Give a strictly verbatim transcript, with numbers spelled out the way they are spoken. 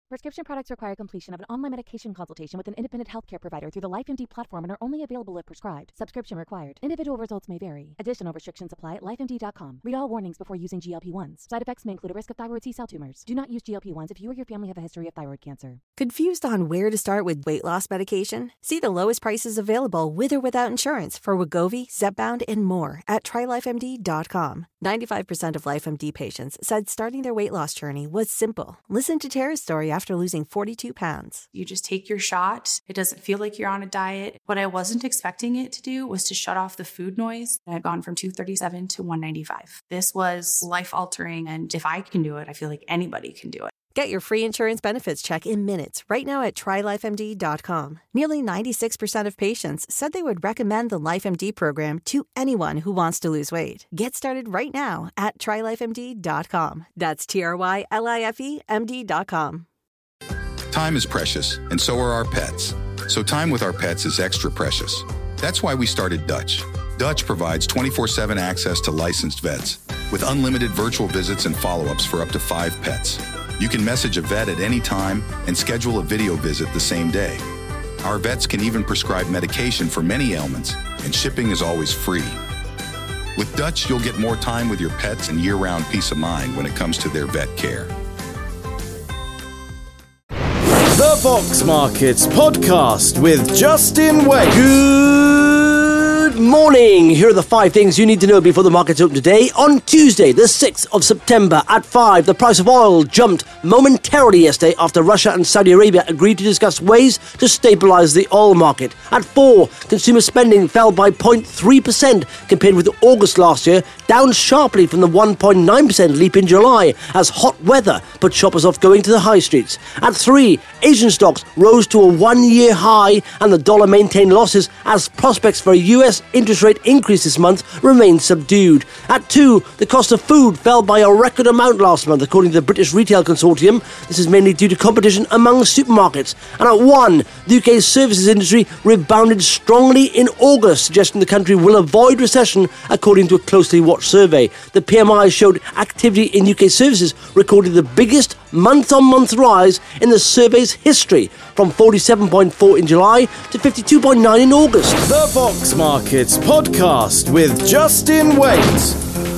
Prescription products require completion of an online medication consultation with an independent healthcare provider through the LifeMD platform and are only available if prescribed. Subscription required. Individual results may vary. Additional restrictions apply at life M D dot com. Read all warnings before using G L P one s. Side effects may include a risk of thyroid C-cell tumors. Do not use G L P one s if you or your family have a history of thyroid cancer. Confused on where to start with weight loss medication? See the lowest prices available with or without insurance for Wegovy, Zepbound, and more at try life M D dot com. ninety-five percent of LifeMD patients said starting their weight loss journey was simple. Listen to Tara's story after losing forty-two pounds. You just take your shot. It doesn't feel like you're on a diet. What I wasn't expecting it to do was to shut off the food noise. I've gone from two thirty-seven to one ninety-five. This was life-altering, and if I can do it, I feel like anybody can do it. Get your free insurance benefits check in minutes right now at try life M D dot com. Nearly ninety-six percent of patients said they would recommend the LifeMD program to anyone who wants to lose weight. Get started right now at try life M D dot com. That's T R Y L I F E M D dot com. Time is precious, and so are our pets. So time with our pets is extra precious. That's why we started Dutch. Dutch provides twenty-four seven access to licensed vets with unlimited virtual visits and follow-ups for up to five pets. You can message a vet at any time and schedule a video visit the same day. Our vets can even prescribe medication for many ailments, and shipping is always free. With Dutch, you'll get more time with your pets and year-round peace of mind when it comes to their vet care. The Vox Markets Podcast with Justin Wade. Good morning. Here are the five things you need to know before the markets open today. On Tuesday, the sixth of September at five, the price of oil jumped momentarily yesterday after Russia and Saudi Arabia agreed to discuss ways to stabilize the oil market. At four, consumer spending fell by zero point three percent compared with August last year, down sharply from the one point nine percent leap in July as hot weather put shoppers off going to the high streets. At three, Asian stocks rose to a one-year high and the dollar maintained losses as prospects for a U S interest rate increase this month remained subdued. At two, the cost of food fell by a record amount last month, according to the British Retail Consortium. This is mainly due to competition among supermarkets. And at one, the U K's services industry rebounded strongly in August, suggesting the country will avoid recession, according to a closely watched survey. The P M I showed activity in U K services recorded the biggest month-on-month rise in the survey's history, from forty-seven point four in July to fifty-two point nine in August. The Vox Markets Podcast with Justin Wade.